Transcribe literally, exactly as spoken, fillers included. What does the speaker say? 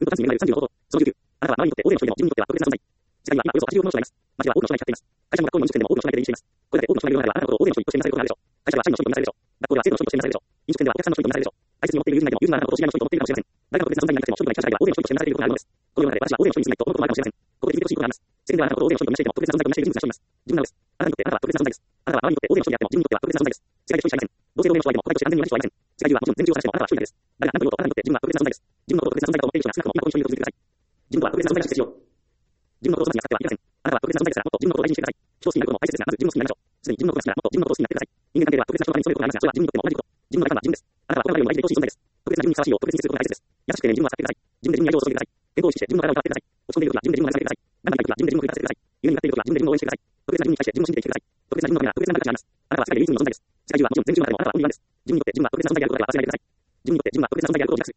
うんと単身になるさんじゅうのこと。そのじゅうきゅう。あなたは周りにとって大勢の人よりも自分にとっては特別な存在。世界には今およそはちじゅうおくの人がいます。街は多くの人がいます。会社も学校も飲食店でも多くの人が出入りしています。これだけ多くの人がいるのであれば、あなたのことを大勢の人として見なされることがあるでしょう。会社は社員の人と見なされるでしょう。学校では生徒の人として見なされるでしょう。飲食店ではお客さんの人と見なされるでしょう。大切に持っている友人がいても友人はあなたのことを知り合いの人と思っているかもしれません。誰が特別な存在になりたくても人々がいた社会では大勢の人として見なされることがあるのです。この世の中で私は大勢の人に過ぎないと思うこともあるかもしれません。ここで聞いてほしいことがあります。世間ではあなたのことを大勢の人と見なしていても特別な存在と見なしている人物が一人います。自分なのです。あなたにとってあなたは特別な存在です。あなたは周りにとって大勢の人であっても自分にとっては特別な存在です。世界で一人しかいません。同性同盟の人はいても個体として安全に同じ人はいません。世界中はもちろん全人を探してもあなたは一人だけです。誰が何と言おうとあなたにとって自分は特別な存在です。自分のことを特別な存在だと思っている人が少なくとも今この人にいると続けてください。自分とは特別な存在だとしてしよう。自分のことを育てに扱ってはいけません。あなたは特別な存在ですから、もっと自分のことを大事にしてください。人を好きになることも大切ですが、まず自分を好きになりましょう。すでに自分のことが好きなら、もっと自分のことを好きになってください。人間関係では特別な人の他にそういうことがありますが、それは自分にとっても同じこと。自分の大事な自分です。あなたはこの中でも相手に等しい存在です。特別な自分にふさわしいよう特別にすることが大切です。優しくてね、自分を扱ってください。自分で自分に愛情を注いでください。健康を意識して自分の体を使ってください。落ち込んでいる時は自分で自分を慰めてください。何がいい時は自分で自分を振り返ってください。夢になっている時は自分で自分を応援してください。特別な自分に対して自分を信じて生きてください。特別な自分のためには特別な何かがあります。あなたは世界で唯一の存在です。世界中はもちろん全人の中でもあなたはオンリーワンです。自分にとって自分は特別な存在であることだけは忘れないでください。自分にとって自分は特別な存在であることを自覚する